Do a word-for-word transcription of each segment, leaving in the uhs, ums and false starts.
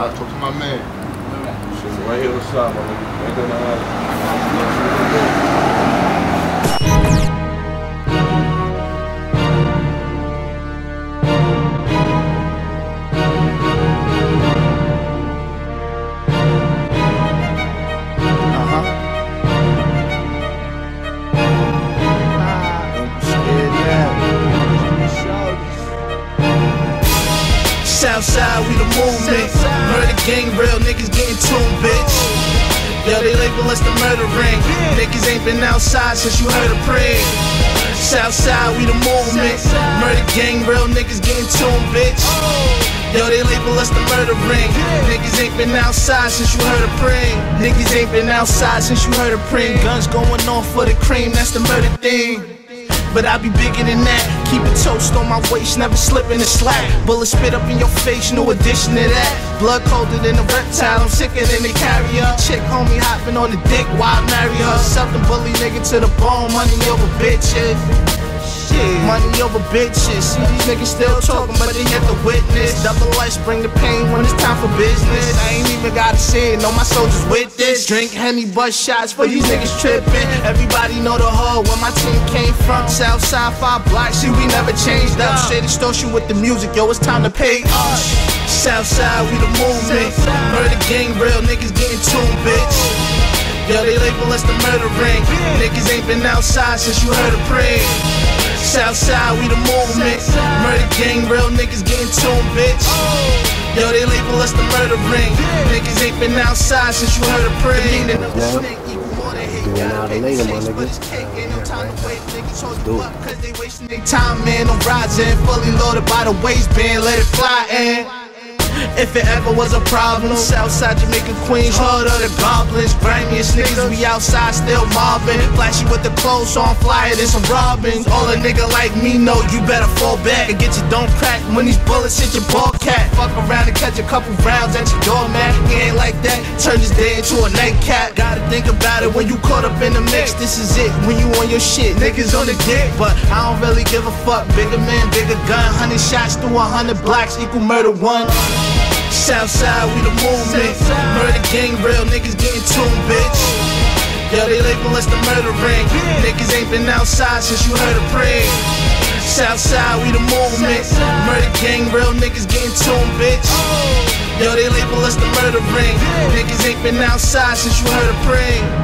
talk to my man. Shit, right here, what's up, my nigga? Right there, my Southside, we the movement. Murder gang, real niggas getting tuned, bitch. Yo, they label us the murder ring. Niggas ain't been outside since you heard a prayer. Southside, we the movement. Murder gang, real niggas getting tuned, bitch. Yo, they label us the murder ring. Niggas ain't been outside since you heard a prayer. Niggas ain't been outside since you heard a prayer. Guns going on for the cream, that's the murder thing. But I be bigger than that. Keep a toast on my waist, never slipping the slack. Bullet spit up in your face, no addition to that. Blood colder than a reptile, I'm sicker than the carrier. Chick homie hopping on the dick, why I marry her? Something bully nigga to the bone, money over bitches. Shit, money over bitches. See these niggas still talking, but they yet to witness. Double lights bring the pain when it's time for business. I ain't even gotta say it, know my soldiers with this. Drink Henny, bust shots for these niggas tripping. Everybody know the hood where my team came from. Southside, five blocks, see we never changed up. Straight extortion with the music, yo, it's time to pay up. Southside, we the movement. Murder gang, real niggas getting tuned, bitch. Yo, they label us the murder ring. Niggas ain't been outside since you heard a prayer. Southside, we the movement. Murder gang, real niggas getting tuned, bitch. Yo, they label us the murder ring. Niggas ain't been outside since you heard a prayer. Doing out later, my niggas. Let's do it. Cause they wasting their time, man. I'm rising, fully loaded by the waistband, let it fly in. If it ever was a problem, Southside Jamaica Queens, hood of the goblins. Grimiest niggas, we outside still mobbing. Flashy with the clothes, so I'm flyer than some robins. All a nigga like me know you better fall back and get your dome cracked when these bullets hit your ball cat. Fuck around and catch a couple rounds at your door, man. He ain't like that, turn this day into a nightcap. Gotta think about it when you caught up in the mix. This is it, when you on your shit, niggas on the dick. But I don't really give a fuck, bigger man, bigger gun. Hundred shots through a hundred blocks equal murder one. Southside, we the movement. Murder gang, real niggas getting tuned, bitch. Yo, they label us the murder ring. Niggas ain't been outside since you heard a prayer. Southside, we the movement. Murder gang, real niggas getting tuned, bitch. Yo, they label us the murder ring. Niggas ain't been outside since you heard a prayer.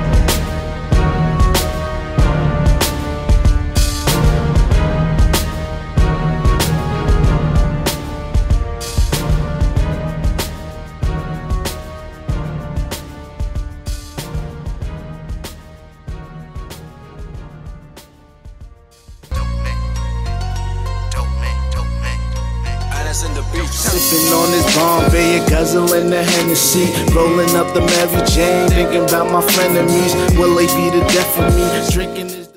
Sipping on this Bombay, guzzling the Hennessy, rolling up the Mary Jane, thinking about my frenemies. Will they be the death of me? Drinking this.